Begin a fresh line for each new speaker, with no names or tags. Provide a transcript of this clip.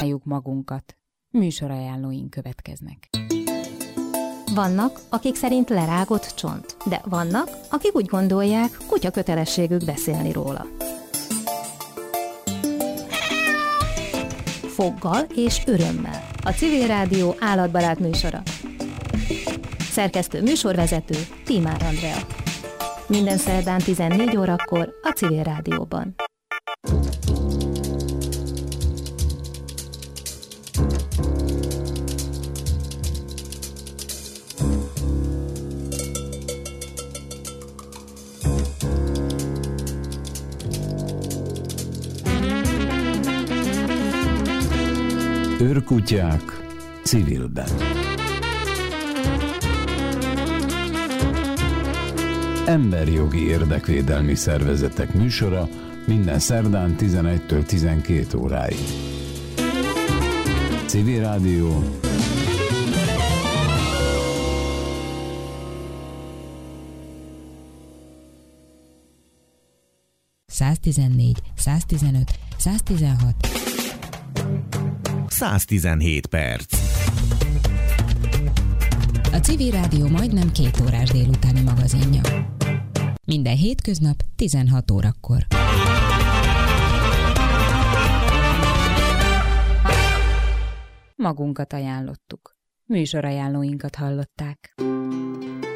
Ajánljuk magunkat. Műsorajánlóink következnek.
Vannak, akik szerint lerágott csont, de vannak, akik úgy gondolják, kutya kötelességük beszélni róla. Foggal és örömmel. A Civil Rádió állatbarát műsora. Szerkesztő műsorvezető Tímár Andrea. Minden szerdán 14 órakor a Civil Rádióban.
Őrkutyák civilben. Emberjogi érdekvédelmi szervezetek műsora minden szerdán 11-től 12 óráig. Civil Rádió.
...114, 115, 116...
117 perc.
A Civil Rádió majdnem 2 órás délutáni magazinja. Minden hétköznap 16 órakor. Magunkat ajánlottuk. Műsorajánlóinkat hallották.